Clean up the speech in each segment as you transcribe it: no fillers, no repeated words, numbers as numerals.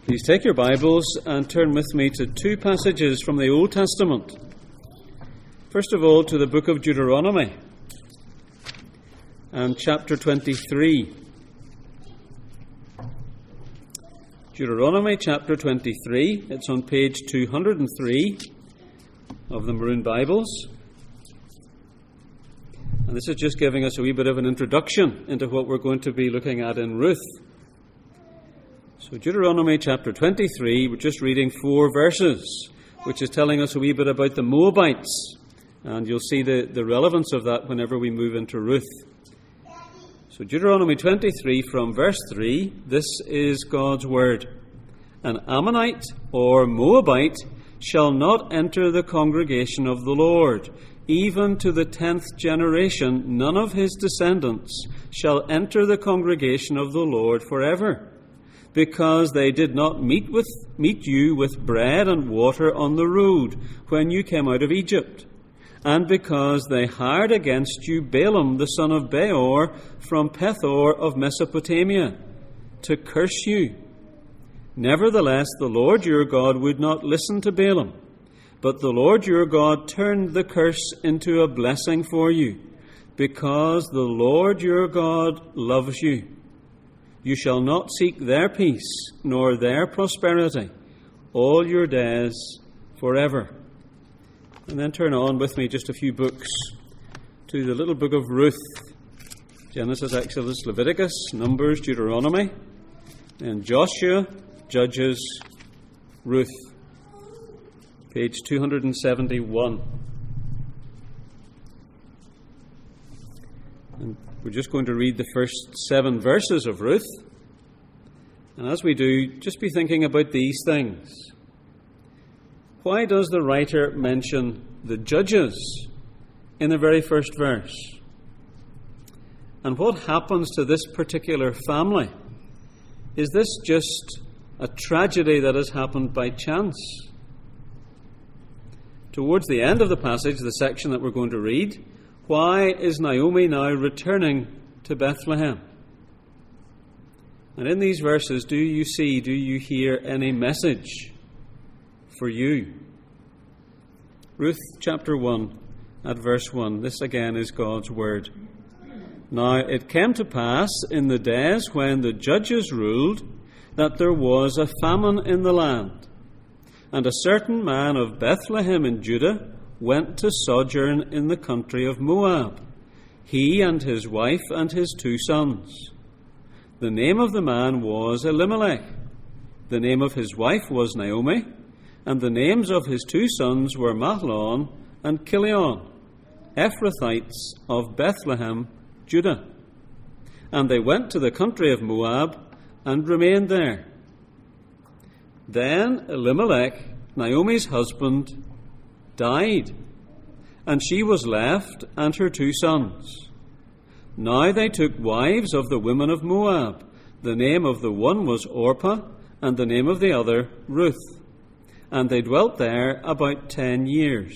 Please take your Bibles and turn with me to two passages from the Old Testament. First of all, to the book of Deuteronomy and chapter 23. Deuteronomy chapter 23. It's on page 203 of the Maroon Bibles. And this is just giving us a wee bit of an introduction into what we're going to be looking at in Ruth. So Deuteronomy chapter 23, we're just reading 4 verses, which is telling us a wee bit about the Moabites. And you'll see the relevance of that whenever we move into Ruth. So Deuteronomy 23 from verse 3, this is God's word. An Ammonite or Moabite shall not enter the congregation of the Lord. Even to the 10th generation, none of his descendants shall enter the congregation of the Lord forever. Because they did not meet you with bread and water on the road when you came out of Egypt, and because they hired against you Balaam the son of Beor from Pethor of Mesopotamia to curse you. Nevertheless, the Lord your God would not listen to Balaam, but the Lord your God turned the curse into a blessing for you, because the Lord your God loves you. You shall not seek their peace, nor their prosperity, all your days forever. And then turn on with me just a few books to the little book of Ruth. Genesis, Exodus, Leviticus, Numbers, Deuteronomy, and Joshua, Judges, Ruth. Page 271. And we're just going to read the first 7 verses of Ruth. And as we do, just be thinking about these things. Why does the writer mention the judges in the very first verse? And what happens to this particular family? Is this just a tragedy that has happened by chance? Towards the end of the passage, the section that we're going to read, why is Naomi now returning to Bethlehem? And in these verses, do you hear any message for you? Ruth chapter 1 at verse 1. This again is God's word. Now it came to pass in the days when the judges ruled that there was a famine in the land. And a certain man of Bethlehem in Judah went to sojourn in the country of Moab, he and his wife and his 2 sons. The name of the man was Elimelech. The name of his wife was Naomi, and the names of his 2 sons were Mahlon and Chilion, Ephrathites of Bethlehem, Judah. And they went to the country of Moab and remained there. Then Elimelech, Naomi's husband, died, and she was left and her 2 sons. Now they took wives of the women of Moab. The name of the one was Orpah, and the name of the other Ruth. And they dwelt there about 10 years.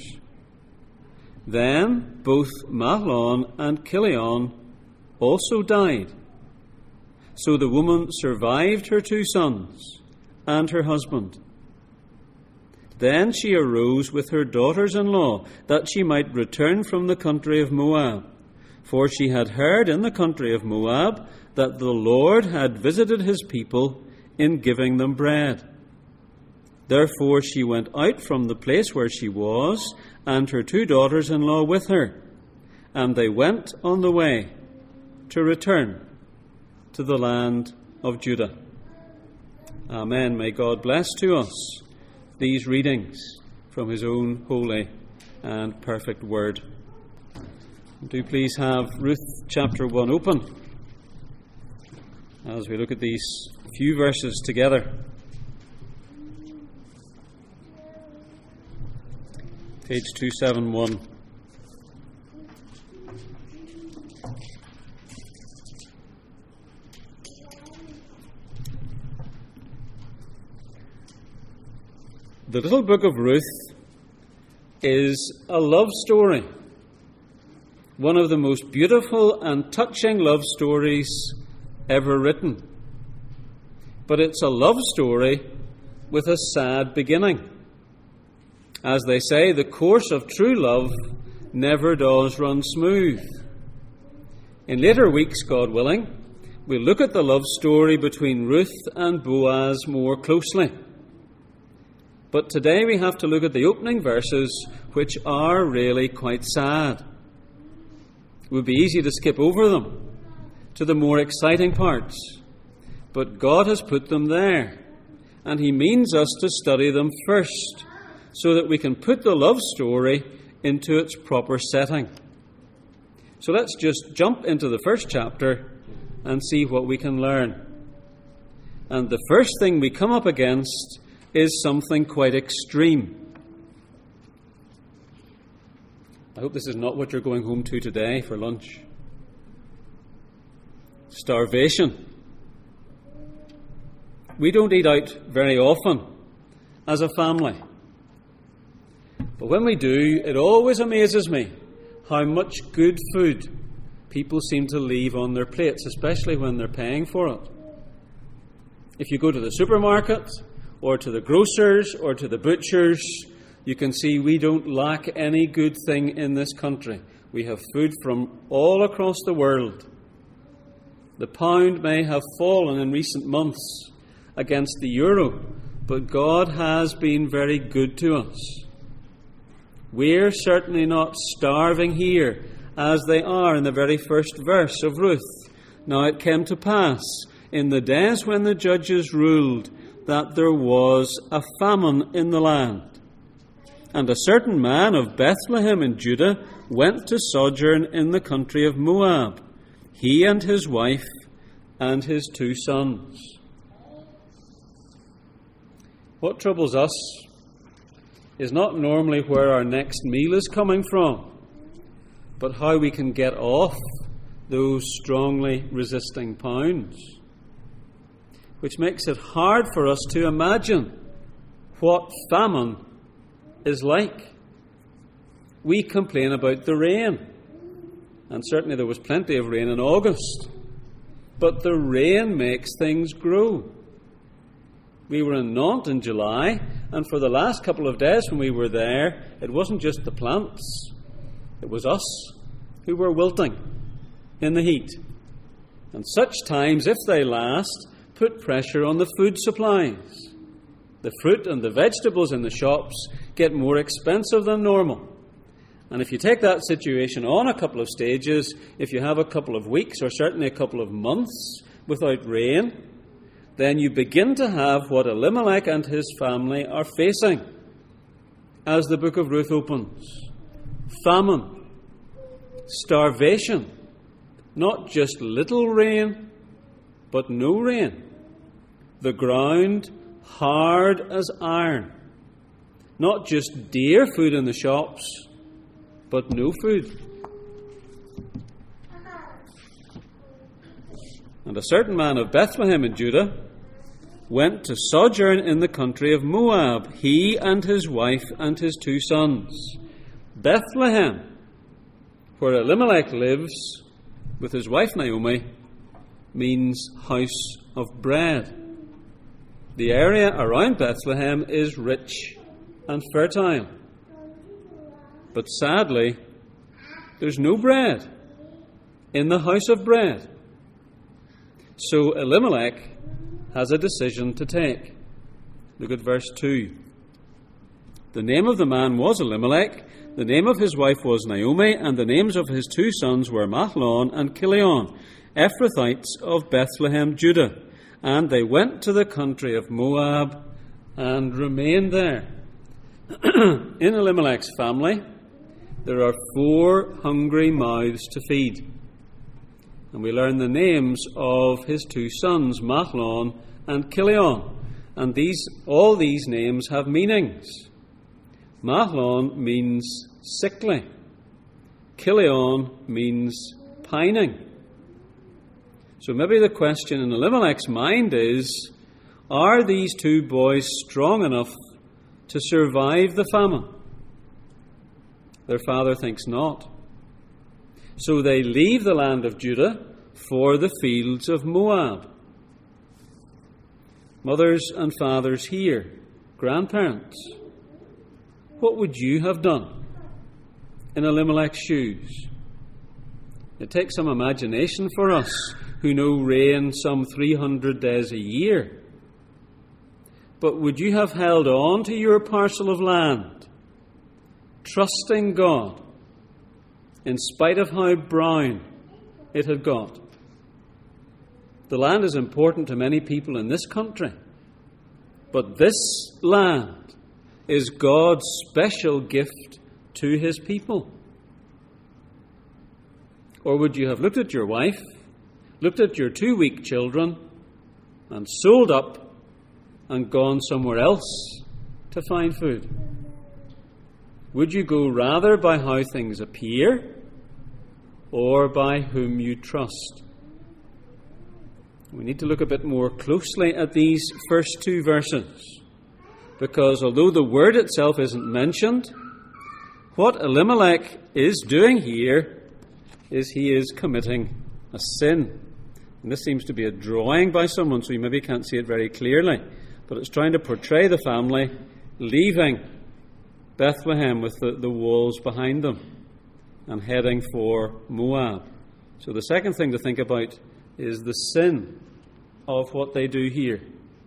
Then both Mahlon and Chilion also died. So the woman survived her 2 sons and her husband. Then she arose with her daughters-in-law, that she might return from the country of Moab. For she had heard in the country of Moab that the Lord had visited his people in giving them bread. Therefore she went out from the place where she was, and her 2 daughters-in-law with her. And they went on the way to return to the land of Judah. Amen. May God bless to us these readings from his own holy and perfect word. Do please have Ruth chapter 1 open as we look at these few verses together. Page 271. The little book of Ruth is a love story, one of the most beautiful and touching love stories ever written. but it's a love story with a sad beginning. As they say, the course of true love never does run smooth. In later weeks, God willing, we'll look at the love story between Ruth and Boaz more closely. But today we have to look at the opening verses, which are really quite sad. It would be easy to skip over them to the more exciting parts, but God has put them there, and He means us to study them first, so that we can put the love story into its proper setting. So let's just jump into the first chapter and see what we can learn. And the first thing we come up against is something quite extreme. I hope this is not what you're going home to today for lunch. Starvation. We don't eat out very often as a family. But when we do, it always amazes me how much good food people seem to leave on their plates, especially when they're paying for it. If you go to the supermarket, or to the grocers, or to the butchers, you can see we don't lack any good thing in this country. We have food from all across the world. The pound may have fallen in recent months against the euro, but God has been very good to us. We're certainly not starving here, as they are in the very first verse of Ruth. Now it came to pass, in the days when the judges ruled, that there was a famine in the land. And a certain man of Bethlehem in Judah went to sojourn in the country of Moab, he and his wife and his 2 sons. What troubles us is not normally where our next meal is coming from, but how we can get off those strongly resisting pounds, which makes it hard for us to imagine what famine is like. We complain about the rain, and certainly there was plenty of rain in August, but the rain makes things grow. We were in Nantes in July, and for the last couple of days when we were there, it wasn't just the plants, it was us who were wilting in the heat. And such times, if they last, put pressure on the food supplies. The fruit and the vegetables in the shops get more expensive than normal. And if you take that situation on a couple of stages, if you have a couple of weeks or certainly a couple of months without rain, then you begin to have what Elimelech and his family are facing as the book of Ruth opens. Famine, starvation, not just little rain, but no rain. The ground hard as iron. Not just dear food in the shops, but no food. And a certain man of Bethlehem in Judah went to sojourn in the country of Moab, he and his wife and his 2 sons. Bethlehem, where Elimelech lives with his wife Naomi, means house of bread. The area around Bethlehem is rich and fertile. But sadly, there's no bread in the house of bread. So Elimelech has a decision to take. Look at verse 2. The name of the man was Elimelech, the name of his wife was Naomi, and the names of his 2 sons were Mahlon and Chilion, Ephrathites of Bethlehem, Judah. And they went to the country of Moab and remained there. In Elimelech's family, there are 4 hungry mouths to feed. And we learn the names of his 2 sons, Mahlon and Chilion. And all these names have meanings. Mahlon means sickly. Chilion means pining. So maybe the question in Elimelech's mind is, are these 2 boys strong enough to survive the famine? Their father thinks not. So they leave the land of Judah for the fields of Moab. mothers and fathers here, grandparents, what would you have done in Elimelech's shoes? It takes some imagination for us who know rain some 300 days a year. But would you have held on to your parcel of land, trusting God, in spite of how brown it had got? The land is important to many people in this country, but this land is God's special gift to his people. Or would you have looked at your wife, looked at your 2 weak children, and sold up and gone somewhere else to find food? Would you go rather by how things appear or by whom you trust? We need to look a bit more closely at these first 2 verses, because although the word itself isn't mentioned, what Elimelech is doing here is he is committing a sin. And this seems to be a drawing by someone, so you maybe can't see it very clearly, but it's trying to portray the family leaving Bethlehem with the walls behind them and heading for Moab. So the second thing to think about is the sin of what they do here.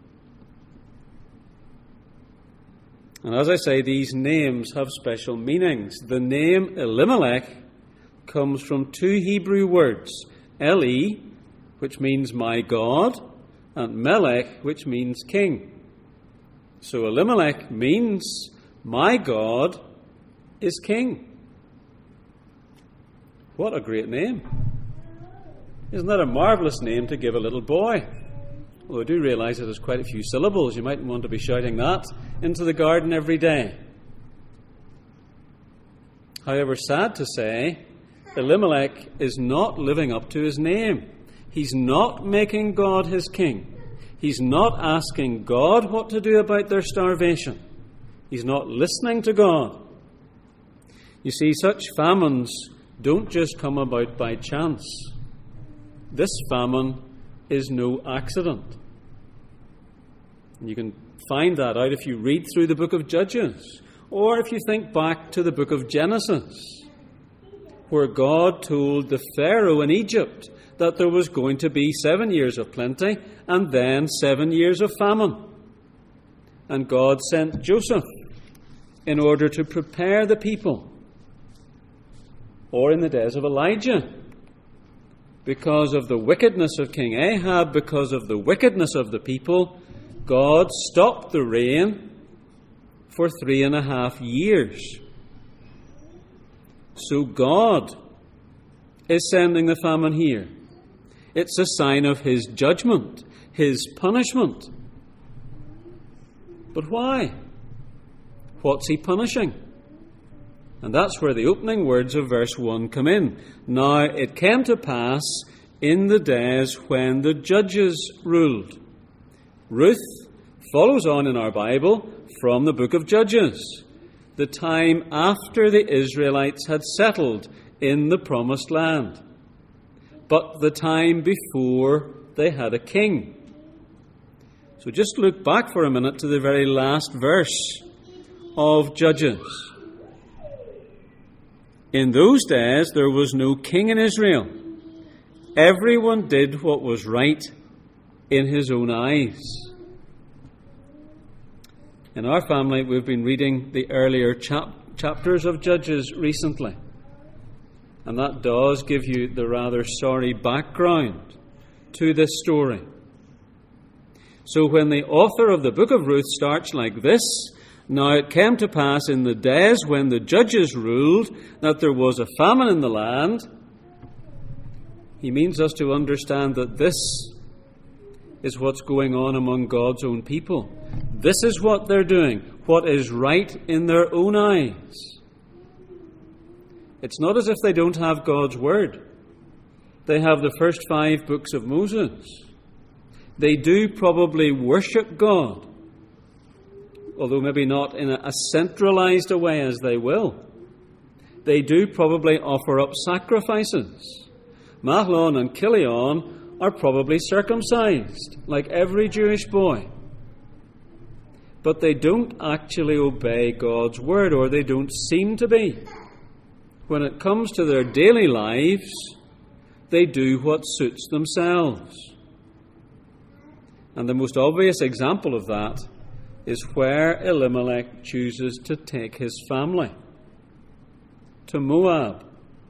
And as I say, these names have special meanings. The name Elimelech comes from 2 Hebrew words, Eli, which means my God, and Melech, which means king. So Elimelech means my God is king. What a great name. Isn't that a marvellous name to give a little boy? Well, I do realise that there's quite a few syllables. You mightn't want to be shouting that into the garden every day. However, sad to say, Elimelech is not living up to his name. He's not making God his king. He's not asking God what to do about their starvation. He's not listening to God. You see, such famines don't just come about by chance. This famine is no accident. And you can find that out if you read through the book of Judges, or if you think back to the book of Genesis, where God told the Pharaoh in Egypt that there was going to be 7 years of plenty and then 7 years of famine. And God sent Joseph in order to prepare the people. Or in the days of Elijah, because of the wickedness of King Ahab, because of the wickedness of the people, God stopped the rain for 3.5 years. So God is sending the famine here. It's a sign of his judgment, his punishment. But why? What's he punishing? And that's where the opening words of verse 1 come in. Now it came to pass in the days when the judges ruled. Ruth follows on in our Bible from the book of Judges, the time after the Israelites had settled in the promised land, but the time before they had a king. So just look back for a minute to the very last verse of Judges. In those days there was no king in Israel. Everyone did what was right in his own eyes. In our family, we've been reading the earlier chapters of Judges recently. And that does give you the rather sorry background to this story. So when the author of the book of Ruth starts like this, now it came to pass in the days when the judges ruled that there was a famine in the land, he means us to understand that this is what's going on among God's own people. This is what they're doing, what is right in their own eyes. It's not as if they don't have God's word. They have the first 5 books of Moses. They do probably worship God, although maybe not in a centralized a way as they will. They do probably offer up sacrifices. Mahlon and Chilion are probably circumcised, like every Jewish boy. but they don't actually obey God's word, or they don't seem to be. When it comes to their daily lives, they do what suits themselves. And the most obvious example of that is where Elimelech chooses to take his family, to Moab.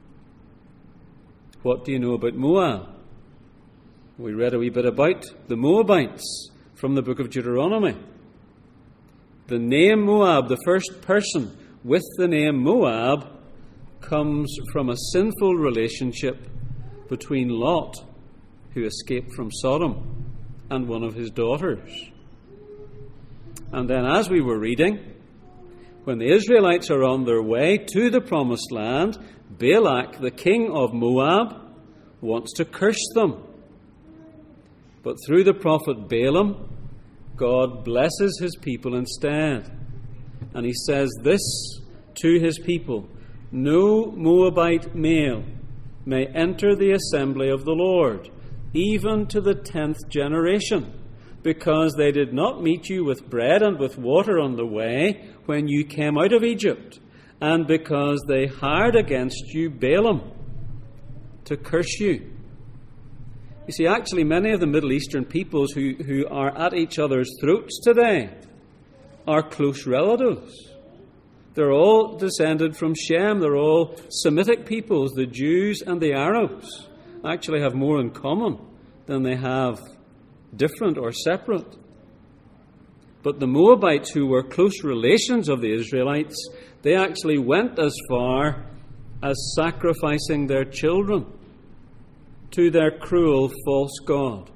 What do you know about Moab? We read a wee bit about the Moabites from the book of Deuteronomy. The name Moab, the first person with the name Moab, comes from a sinful relationship between Lot, who escaped from Sodom, and one of his daughters. And then, as we were reading, when the Israelites are on their way to the promised land, Balak, the king of Moab, wants to curse them. But through the prophet Balaam, God blesses his people instead. And he says this to his people: "No Moabite male may enter the assembly of the Lord, even to the 10th generation, because they did not meet you with bread and with water on the way when you came out of Egypt, and because they hired against you Balaam to curse you." You see, actually, many of the Middle Eastern peoples who are at each other's throats today are close relatives. They're all descended from Shem. They're all Semitic peoples. The Jews and the Arabs actually have more in common than they have different or separate. But the Moabites, who were close relations of the Israelites, they actually went as far as sacrificing their children to their cruel false god.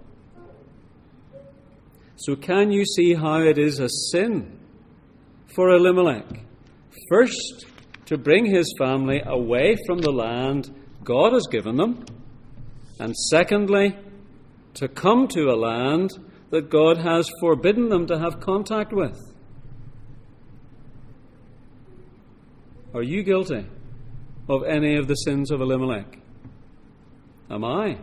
So can you see how it is a sin for Elimelech, first, to bring his family away from the land God has given them, and secondly, to come to a land that God has forbidden them to have contact with? Are you guilty of any of the sins of Elimelech? Am I?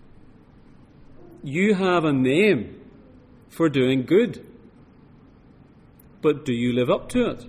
You have a name for doing good, but do you live up to it?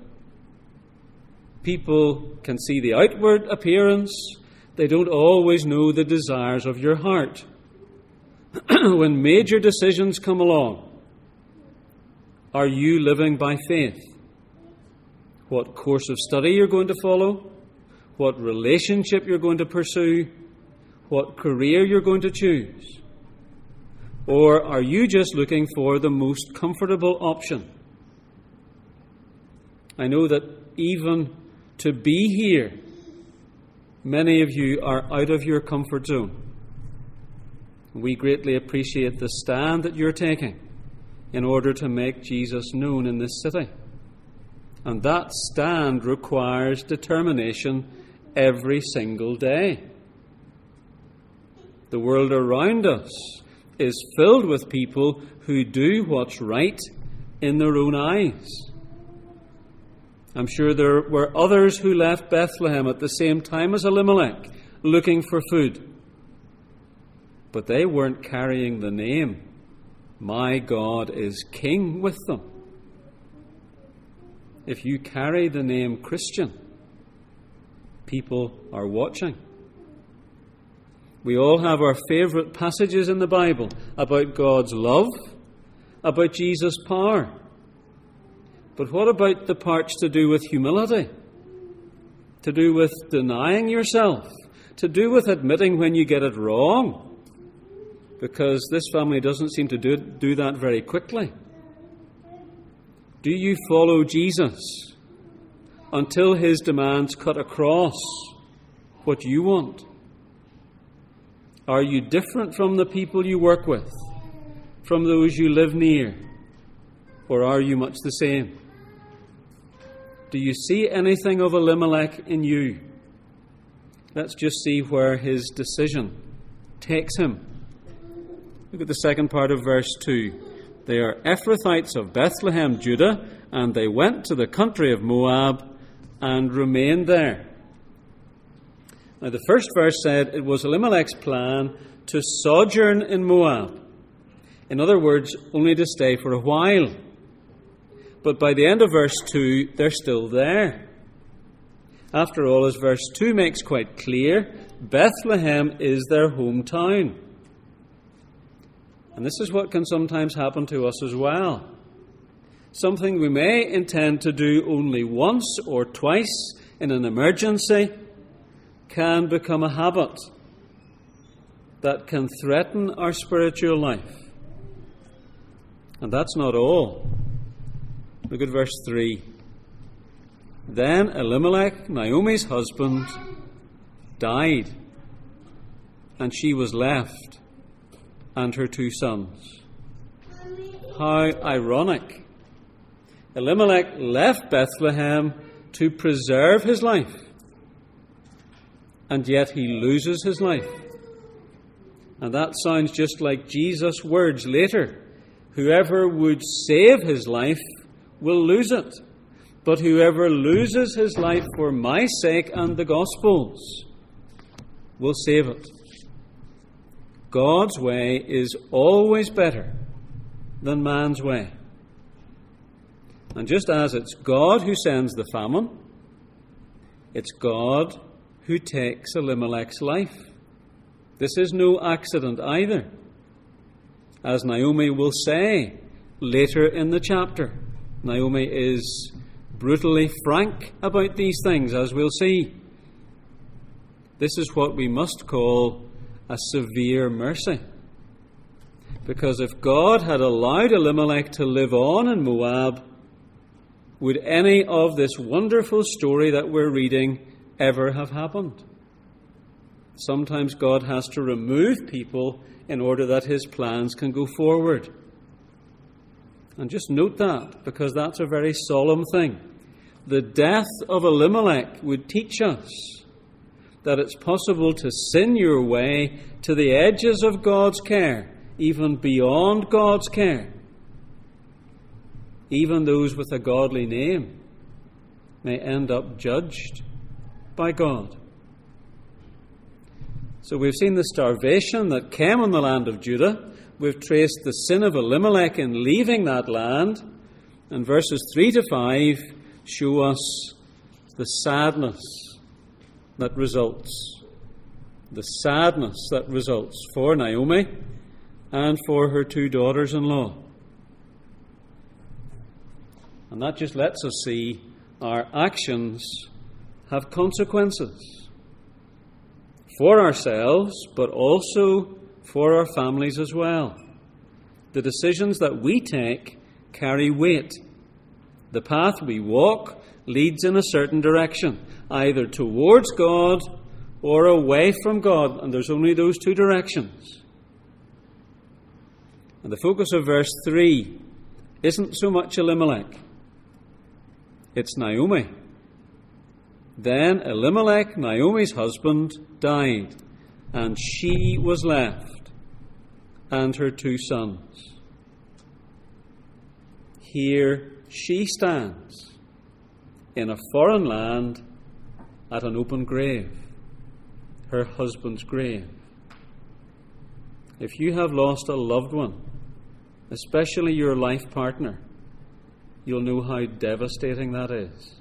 People can see the outward appearance. They don't always know the desires of your heart. When major decisions come along, are you living by faith? What course of study you're going to follow? What relationship you're going to pursue? What career you're going to choose? Or are you just looking for the most comfortable option? I know that even to be here, many of you are out of your comfort zone. We greatly appreciate the stand that you're taking in order to make Jesus known in this city. And that stand requires determination every single day. The world around us is filled with people who do what's right in their own eyes. I'm sure there were others who left Bethlehem at the same time as Elimelech, looking for food. But they weren't carrying the name, "My God is King," with them. If you carry the name Christian, people are watching. We all have our favourite passages in the Bible about God's love, about Jesus' power. But what about the parts to do with humility? To do with denying yourself? To do with admitting when you get it wrong? Because this family doesn't seem to do that very quickly. Do you follow Jesus until his demands cut across what you want? Are you different from the people you work with, from those you live near, or are you much the same? Do you see anything of Elimelech in you? Let's just see where his decision takes him. Look at the second part of verse 2. They are Ephrathites of Bethlehem, Judah, and they went to the country of Moab and remained there. Now, the first verse said it was Elimelech's plan to sojourn in Moab. In other words, only to stay for a while. But by the end of verse 2, they're still there. After all, as verse 2 makes quite clear, Bethlehem is their hometown. And this is what can sometimes happen to us as well. Something we may intend to do only once or twice in an emergency can become a habit that can threaten our spiritual life. And that's not all. Look at verse 3. Then Elimelech, Naomi's husband, died, and she was left, and her 2 sons. How ironic. Elimelech left Bethlehem to preserve his life, and yet he loses his life. And that sounds just like Jesus' words later. Whoever would save his life will lose it, but whoever loses his life for my sake and the gospel's will save it. God's way is always better than man's way. And just as it's God who sends the famine, it's God who takes Elimelech's life. This is no accident either, as Naomi will say later in the chapter. Naomi is brutally frank about these things, as we'll see. This is what we must call a severe mercy. Because if God had allowed Elimelech to live on in Moab, would any of this wonderful story that we're reading ever have happened? Sometimes God has to remove people in order that his plans can go forward. And just note that, because that's a very solemn thing. The death of Elimelech would teach us that it's possible to sin your way to the edges of God's care, even beyond God's care. Even those with a godly name may end up judged by God. So we've seen the starvation that came on the land of Judah. We've traced the sin of Elimelech in leaving that land. And verses 3 to 5 show us the sadness that results. The sadness that results for Naomi and for her 2 daughters-in-law. And that just lets us see our actions have consequences for ourselves, but also for our families as well. The decisions that we take carry weight. The path we walk leads in a certain direction, either towards God or away from God, and there's only those 2 directions. And the focus of verse 3 isn't so much Elimelech, it's Naomi. Then Elimelech, Naomi's husband, died, and she was left, and her 2 sons. Here she stands in a foreign land at an open grave, her husband's grave. If you have lost a loved one, especially your life partner, you'll know how devastating that is.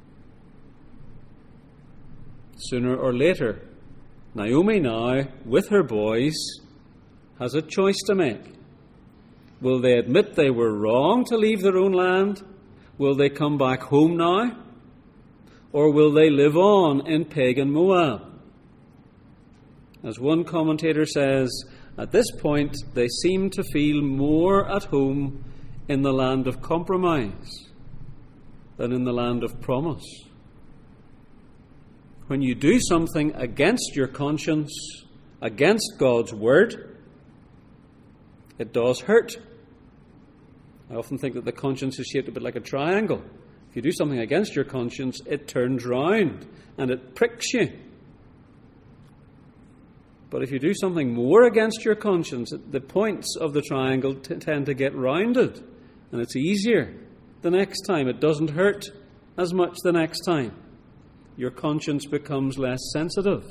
Sooner or later, Naomi now, with her boys, has a choice to make. Will they admit they were wrong to leave their own land? Will they come back home now? Or will they live on in pagan Moab? As one commentator says, at this point they seem to feel more at home in the land of compromise than in the land of promise. When you do something against your conscience, against God's word, it does hurt. I often think that the conscience is shaped a bit like a triangle. If you do something against your conscience, it turns round and it pricks you. But if you do something more against your conscience, the points of the triangle tend to get rounded, and it's easier the next time. It doesn't hurt as much the next time. Your conscience becomes less sensitive.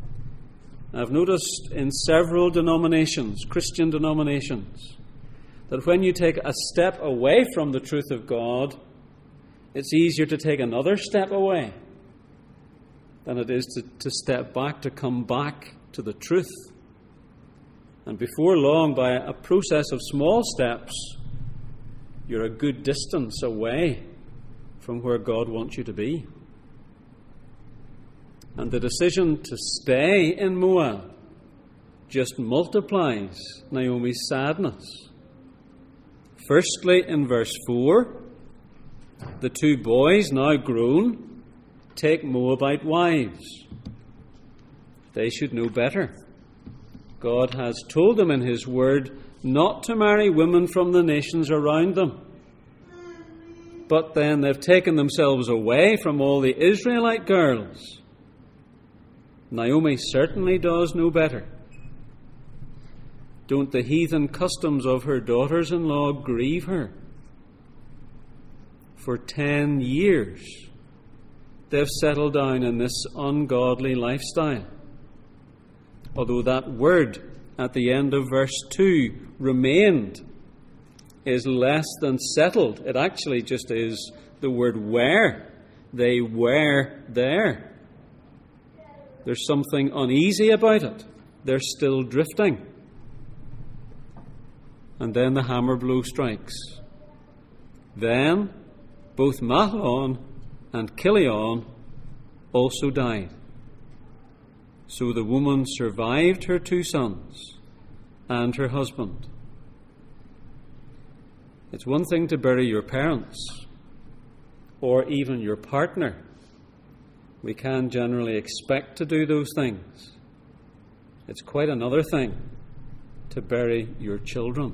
I've noticed in several denominations, Christian denominations, that when you take a step away from the truth of God, it's easier to take another step away than it is to step back, to come back to the truth. And before long, by a process of small steps, you're a good distance away from where God wants you to be. And the decision to stay in Moab just multiplies Naomi's sadness. Firstly, in verse 4, the two boys, now grown, take Moabite wives. They should know better. God has told them in His Word not to marry women from the nations around them. But then they've taken themselves away from all the Israelite girls. Naomi certainly does know better. Don't the heathen customs of her daughters-in-law grieve her? For 10 years, they've settled down in this ungodly lifestyle. Although that word at the end of verse 2, remained, is less than settled. It actually just is the word were. They were there. There's something uneasy about it. They're still drifting. And then the hammer blow strikes. Then both Mahlon and Chilion also died. So the woman survived her 2 sons and her husband. It's one thing to bury your parents or even your partner. We can generally expect to do those things. It's quite another thing to bury your children.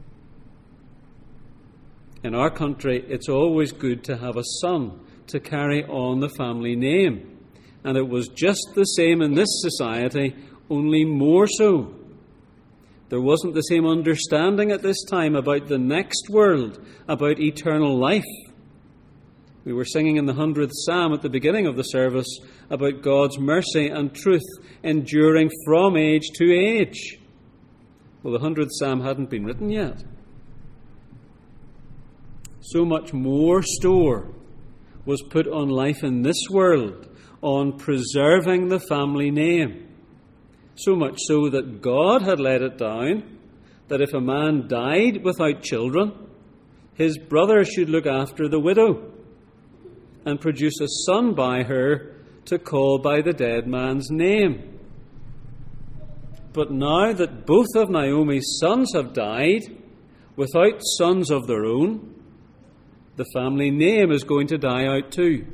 In our country, it's always good to have a son to carry on the family name. And it was just the same in this society, only more so. There wasn't the same understanding at this time about the next world, about eternal life. We were singing in the 100th Psalm at the beginning of the service about God's mercy and truth enduring from age to age. Well, the 100th Psalm hadn't been written yet. So much more store was put on life in this world, on preserving the family name. So much so that God had let it down that if a man died without children, his brother should look after the widow and produce a son by her to call by the dead man's name. But now that both of Naomi's sons have died, without sons of their own, the family name is going to die out too.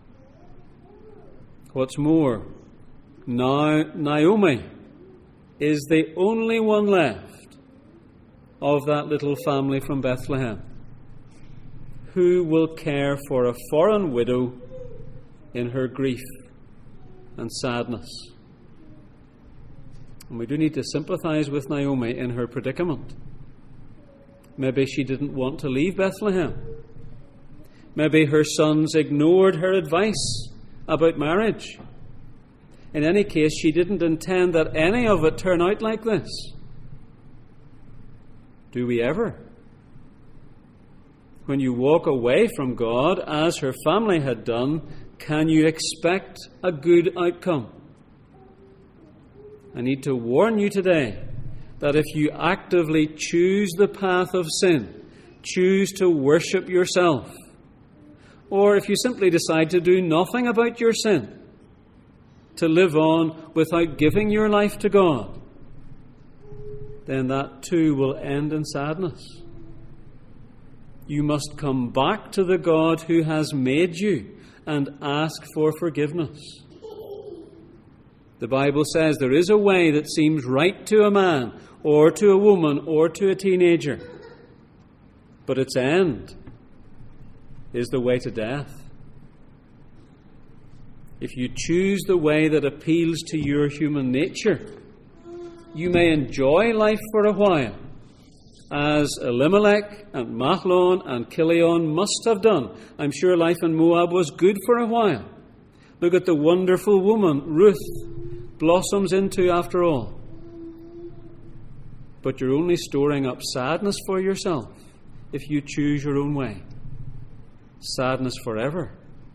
What's more, now Naomi is the only one left of that little family from Bethlehem who will care for a foreign widow in her grief and sadness. And we do need to sympathize with Naomi in her predicament. Maybe she didn't want to leave Bethlehem. Maybe her sons ignored her advice about marriage. In any case, she didn't intend that any of it turn out like this. Do we ever? When you walk away from God, as her family had done, can you expect a good outcome? I need to warn you today that if you actively choose the path of sin, choose to worship yourself, or if you simply decide to do nothing about your sin, to live on without giving your life to God, then that too will end in sadness. You must come back to the God who has made you and ask for forgiveness. The Bible says there is a way that seems right to a man or to a woman or to a teenager, but its end is the way to death. If you choose the way that appeals to your human nature, you may enjoy life for a while, as Elimelech and Mahlon and Chilion must have done. I'm sure life in Moab was good for a while. Look at the wonderful woman Ruth blossoms into after all. but you're only storing up sadness for yourself if you choose your own way. Sadness forever.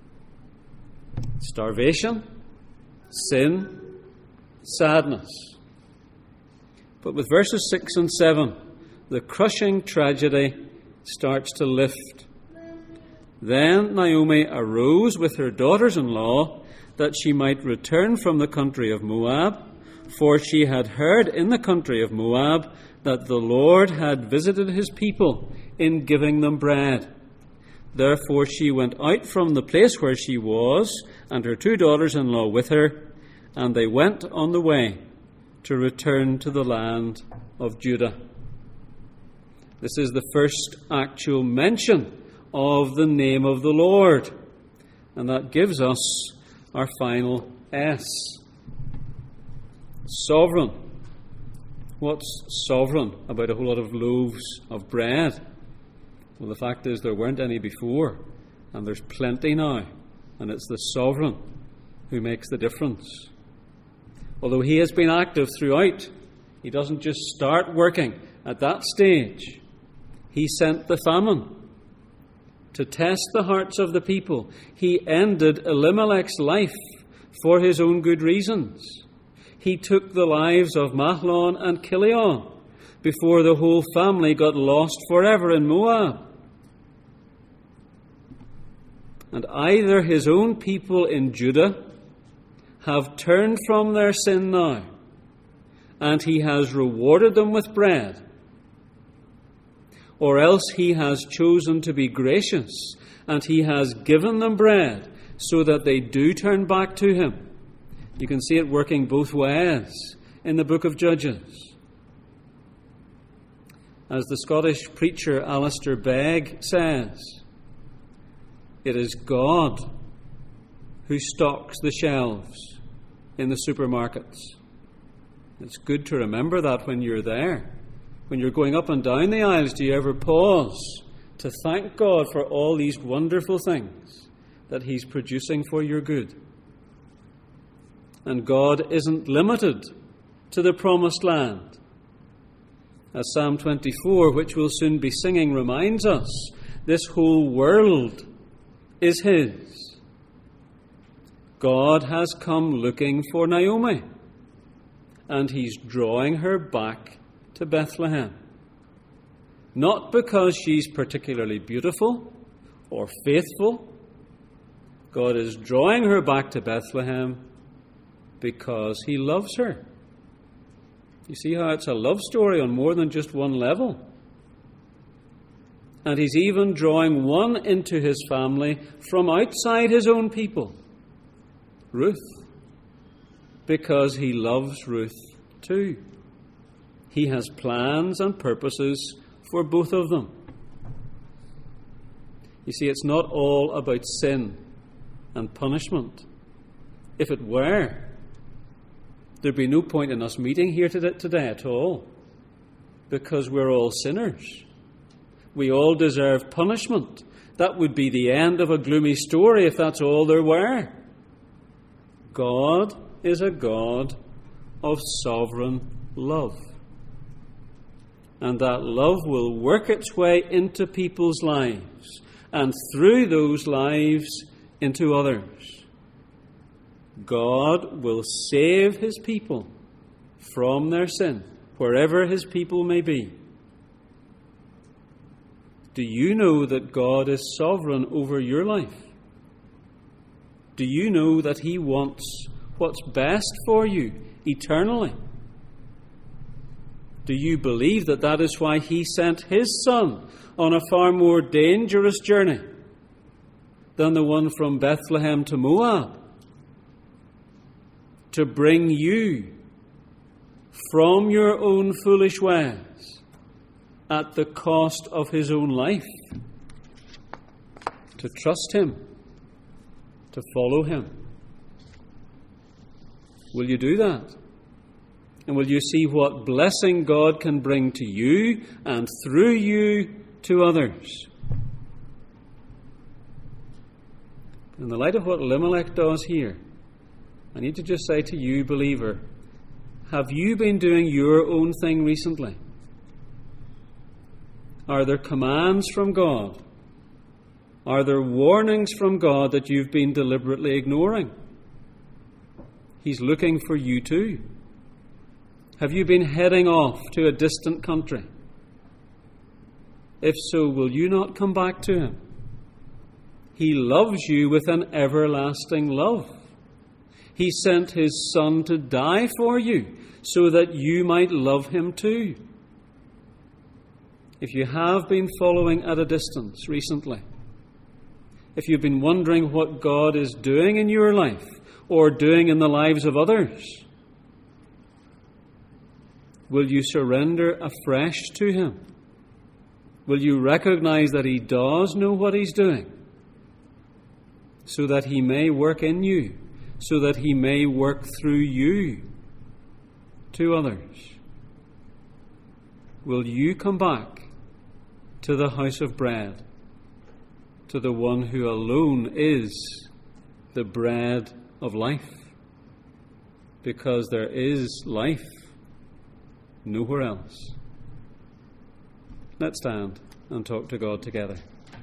Starvation, sin, sadness. But with verses 6 and 7, the crushing tragedy starts to lift. Then Naomi arose with her daughters-in-law that she might return from the country of Moab, for she had heard in the country of Moab that the Lord had visited his people in giving them bread. Therefore she went out from the place where she was, and her 2 daughters-in-law with her, and they went on the way to return to the land of Judah. This is the first actual mention of the name of the Lord, and that gives us our final S. Sovereign. What's sovereign about a whole lot of loaves of bread? Well, the fact is there weren't any before, and there's plenty now, and it's the sovereign who makes the difference. Although he has been active throughout, he doesn't just start working at that stage. He sent the famine to test the hearts of the people. He ended Elimelech's life for his own good reasons. He took the lives of Mahlon and Chilion before the whole family got lost forever in Moab. And either his own people in Judah have turned from their sin now, and he has rewarded them with bread, or else he has chosen to be gracious, and he has given them bread so that they do turn back to him. You can see it working both ways in the book of Judges. As the Scottish preacher Alistair Begg says, it is God who stocks the shelves in the supermarkets. It's good to remember that when you're there. When you're going up and down the aisles, do you ever pause to thank God for all these wonderful things that he's producing for your good? And God isn't limited to the promised land. As Psalm 24, which we'll soon be singing, reminds us, this whole world is his. God has come looking for Naomi, and he's drawing her back to Bethlehem. Not because she's particularly beautiful or faithful. God is drawing her back to Bethlehem because he loves her. You see how it's a love story on more than just one level. And he's even drawing one into his family from outside his own people, Ruth, because he loves Ruth too. He has plans and purposes for both of them. You see, it's not all about sin and punishment. If it were, there'd be no point in us meeting here today at all, because we're all sinners. We all deserve punishment. That would be the end of a gloomy story if that's all there were. God is a God of sovereign love. And that love will work its way into people's lives, and through those lives into others. God will save his people from their sin, wherever his people may be. Do you know that God is sovereign over your life? Do you know that he wants what's best for you eternally? Do you believe that that is why he sent his Son on a far more dangerous journey than the one from Bethlehem to Moab? To bring you from your own foolish ways at the cost of his own life, to trust him, to follow him. Will you do that? And will you see what blessing God can bring to you and through you to others? In the light of what Elimelech does here, I need to just say to you, believer, have you been doing your own thing recently? Are there commands from God? Are there warnings from God that you've been deliberately ignoring? He's looking for you too. Have you been heading off to a distant country? If so, will you not come back to Him? He loves you with an everlasting love. He sent His Son to die for you so that you might love Him too. If you have been following at a distance recently, if you've been wondering what God is doing in your life or doing in the lives of others, will you surrender afresh to Him? Will you recognize that He does know what He's doing, so that He may work in you, so that He may work through you to others? Will you come back to the house of bread, to the one who alone is the bread of life? Because there is life nowhere else. Let's stand and talk to God together.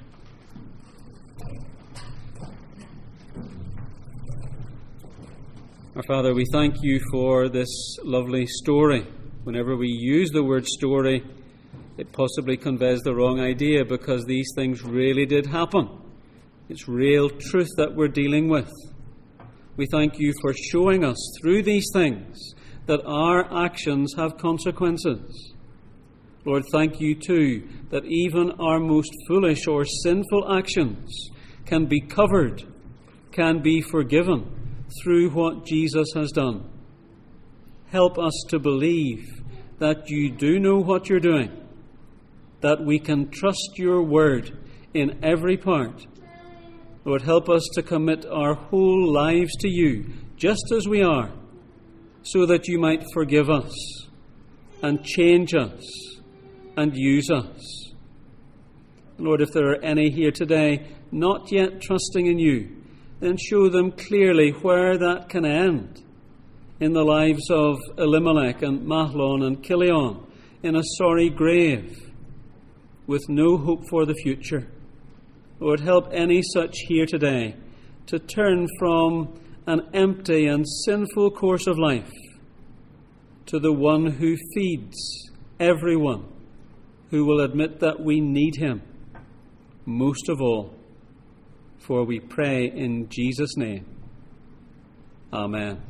Our Father, we thank you for this lovely story. Whenever we use the word story, it possibly conveys the wrong idea, because these things really did happen. It's real truth that we're dealing with. We thank you for showing us through these things that our actions have consequences. Lord, thank you too that even our most foolish or sinful actions can be covered, can be forgiven through what Jesus has done. Help us to believe that you do know what you're doing, that we can trust your word in every part. Lord, help us to commit our whole lives to you, just as we are, so that you might forgive us and change us and use us. Lord, if there are any here today not yet trusting in you, then show them clearly where that can end in the lives of Elimelech and Mahlon and Kilion, in a sorry grave with no hope for the future. Lord, help any such here today to turn from an empty and sinful course of life to the one who feeds everyone who will admit that we need him most of all. For we pray in Jesus' name. Amen.